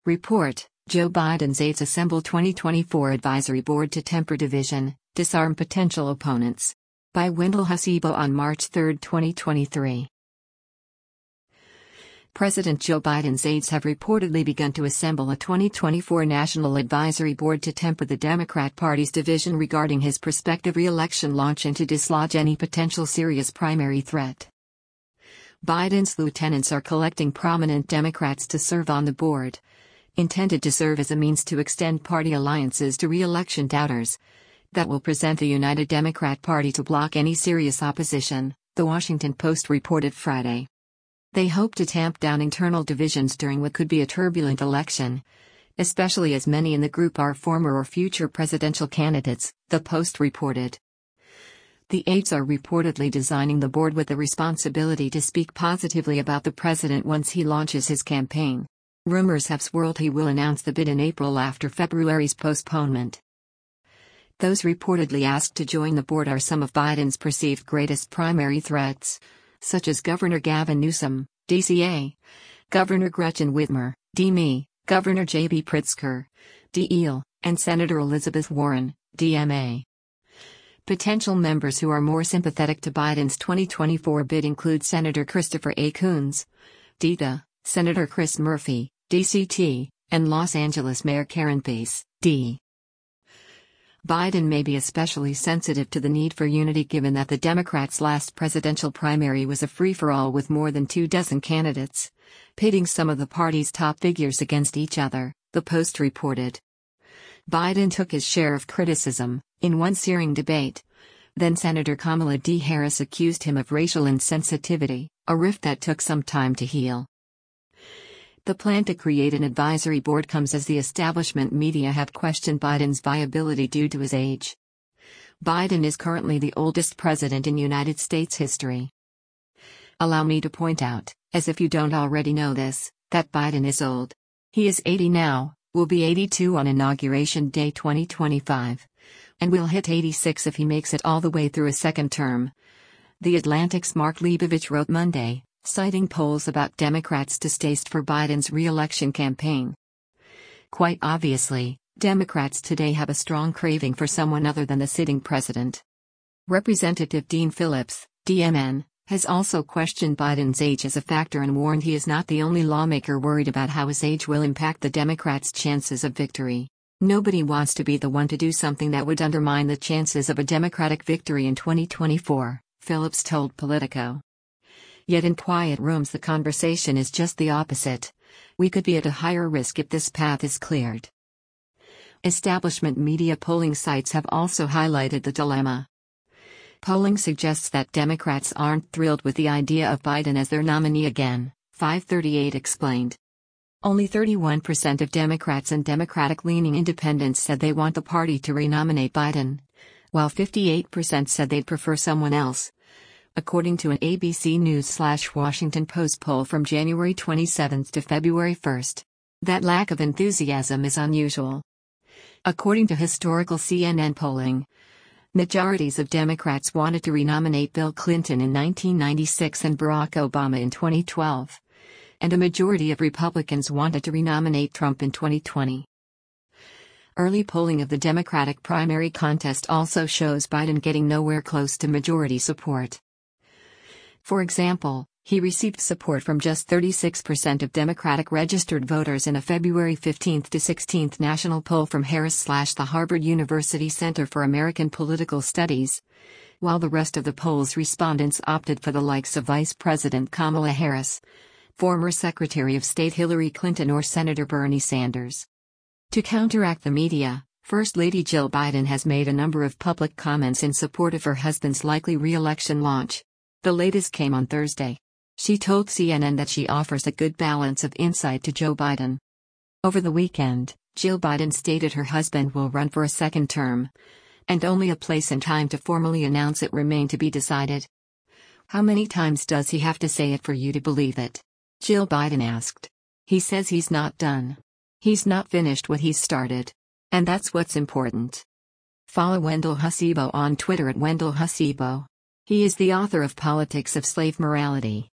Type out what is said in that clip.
Report: Joe Biden's aides assemble 2024 advisory board to temper division, disarm potential opponents. By Wendell Hasibo on March 3, 2023. President Joe Biden's aides have reportedly begun to assemble a 2024 National Advisory Board to temper the Democrat Party's division regarding his prospective re-election launch and to dislodge any potential serious primary threat. Biden's lieutenants are collecting prominent Democrats to serve on the board, intended to serve as a means to extend party alliances to re-election doubters that will present the United Democrat Party to block any serious opposition, The Washington Post reported Friday. They hope to tamp down internal divisions during what could be a turbulent election, especially as many in the group are former or future presidential candidates, the Post reported. The aides are reportedly designing the board with the responsibility to speak positively about the president once he launches his campaign. Rumors have swirled he will announce the bid in April after February's postponement. Those reportedly asked to join the board are some of Biden's perceived greatest primary threats, such as Governor Gavin Newsom, DCA, Governor Gretchen Whitmer, DME, Governor J.B. Pritzker, DEL, and Senator Elizabeth Warren, DMA. Potential members who are more sympathetic to Biden's 2024 bid include Senator Christopher A. Coons, DTA, Senator Chris Murphy, DCT, and Los Angeles Mayor Karen Bass, D. Biden may be especially sensitive to the need for unity given that the Democrats' last presidential primary was a free-for-all with more than 24 candidates, pitting some of the party's top figures against each other, the Post reported. Biden took his share of criticism in one searing debate. Then Senator Kamala D. Harris accused him of racial insensitivity, a rift that took some time to heal. The plan to create an advisory board comes as the establishment media have questioned Biden's viability due to his age. Biden is currently the oldest president in United States history. Allow me to point out, as if you don't already know this, that Biden is old. He is 80 now, will be 82 on Inauguration Day 2025, and will hit 86 if he makes it all the way through a second term. The Atlantic's Mark Leibovich wrote Monday, citing polls about Democrats' distaste for Biden's re-election campaign. Quite obviously, Democrats today have a strong craving for someone other than the sitting president. Representative Dean Phillips, DMN, has also questioned Biden's age as a factor and warned he is not the only lawmaker worried about how his age will impact the Democrats' chances of victory. Nobody wants to be the one to do something that would undermine the chances of a Democratic victory in 2024, Phillips told Politico. Yet in quiet rooms the conversation is just the opposite. We could be at a higher risk if this path is cleared. Establishment media polling sites have also highlighted the dilemma. Polling suggests that Democrats aren't thrilled with the idea of Biden as their nominee again, 538 explained. Only 31% of Democrats and Democratic-leaning independents said they want the party to renominate Biden, while 58% said they'd prefer someone else, according to an ABC News/Washington Post poll from January 27 to February 1. That lack of enthusiasm is unusual. According to historical CNN polling, majorities of Democrats wanted to renominate Bill Clinton in 1996 and Barack Obama in 2012, and a majority of Republicans wanted to renominate Trump in 2020. Early polling of the Democratic primary contest also shows Biden getting nowhere close to majority support. For example, he received support from just 36% of Democratic registered voters in a February 15 to 16 national poll from Harris/the Harvard University Center for American Political Studies, while the rest of the poll's respondents opted for the likes of Vice President Kamala Harris, former Secretary of State Hillary Clinton or Senator Bernie Sanders. To counteract the media, First Lady Jill Biden has made a number of public comments in support of her husband's likely re-election launch. The latest came on Thursday. She told CNN that she offers a good balance of insight to Joe Biden. Over the weekend, Jill Biden stated her husband will run for a second term, and only a place and time to formally announce it remain to be decided. How many times does he have to say it for you to believe it? Jill Biden asked. He says he's not done. He's not finished what he's started. And that's what's important. Follow Wendell Hasibo on Twitter at Wendell Hasibo. He is the author of Politics of Slave Morality.